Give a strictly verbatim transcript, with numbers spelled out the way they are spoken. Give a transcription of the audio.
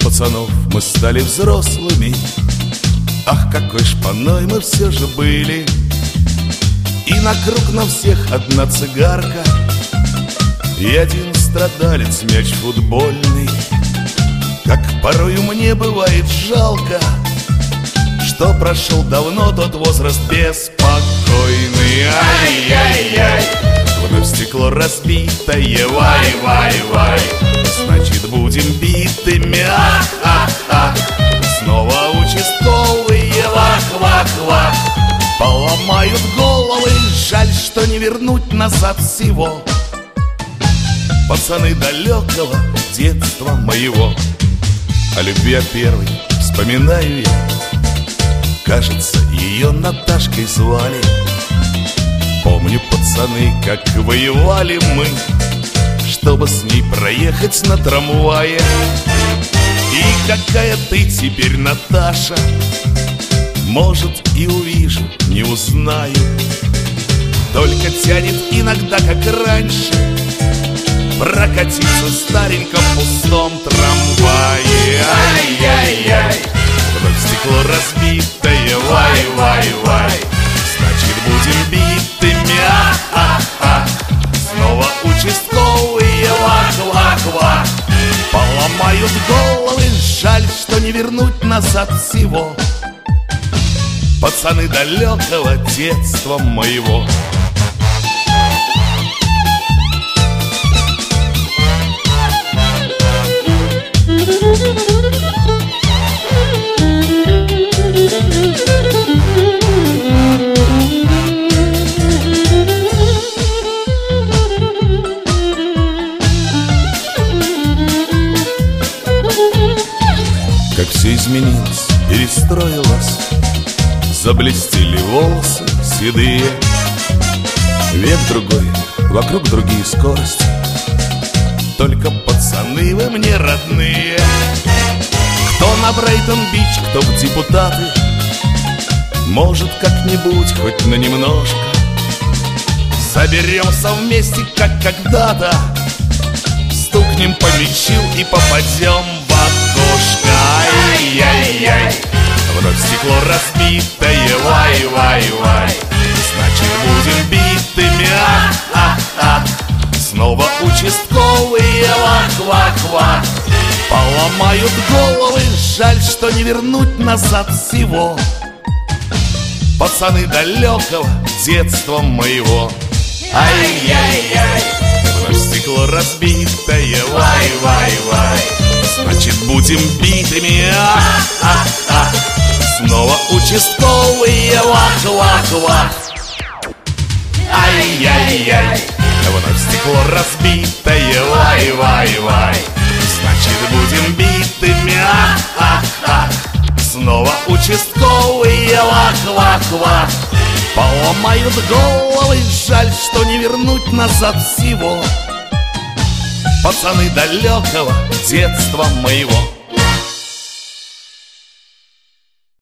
пацанов мы стали взрослыми. Ах, какой шпаной мы все же были. И на круг на всех одна цигарка и один страдалец мяч футбольный. Как порою мне бывает жалко, что прошел давно тот возраст беспокойный. Ай-яй-яй, вновь стекло разбитое, вай-вай-вай, значит будем битыми, ах-ах-ах. Снова участковые, вах-вах-вах, поломают головы, жаль, что не вернуть назад всего. Пацаны далекого детства моего, о любви о первой вспоминаю я. Кажется, ее Наташкой звали. Помню, пацаны, как воевали мы, чтобы с ней проехать на трамвае. И какая ты теперь, Наташа, может, и увижу, не узнаю. Только тянет иногда, как раньше, прокатиться в стареньком пустом трамвае. Ай-яй-яй, вновь стекло разбитое, вай-вай-вай, значит будем битыми, ах-ах-ах. Снова участковые, вах-вах-вах, поломают головы, жаль, что не вернуть назад всего. Пацаны далекого детства моего. Как все изменилось, перестроилось, заблестели волосы седые. Век другой, вокруг другие скорости, только пацаны вы мне родные. Кто на Брайтон-Бич, кто в депутаты, может как-нибудь, хоть на немножко, соберемся вместе, как когда-то, стукнем по мячу и попадем в окошко. Ай-яй-яй, вновь стекло разбитое, вай-вай-вай, значит будем битыми, ах-ах-ах. Снова участковые, вах-вах-вах, поломают головы, жаль, что не вернуть назад всего. Пацаны далекого детства моего. Ай-яй-яй, вновь стекло разбитое, вай-вай-вай, значит будем битыми, ах-ах-ах. Снова участковые, вах-вах-вах. Ай-яй-яй, вновь стекло разбитое, вай-вай-вай, значит будем битыми, ах-ах-ах. Снова участковые, вах-вах-вах, поломают головы, жаль, что не вернуть назад всего. Пацаны далекого детства моего.